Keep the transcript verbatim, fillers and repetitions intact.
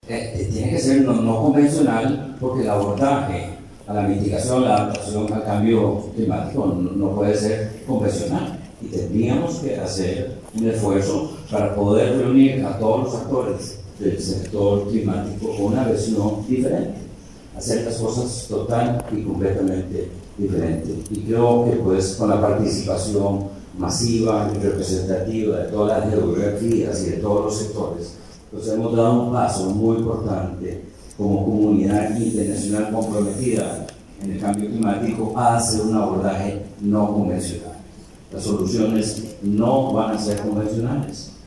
eh, tiene que ser no, no convencional, porque el abordaje a la mitigación, la adaptación al cambio climático no, no puede ser convencional. Y tendríamos que hacer un esfuerzo para poder reunir a todos los actores del sector climático con una visión diferente, hacer las cosas total y completamente diferentes. Y creo que pues con la participación masiva y representativa de todas las geografías y de todos los sectores, pues hemos dado un paso muy importante como comunidad internacional comprometida en el cambio climático a hacer un abordaje no convencional. Las soluciones no van a ser convencionales.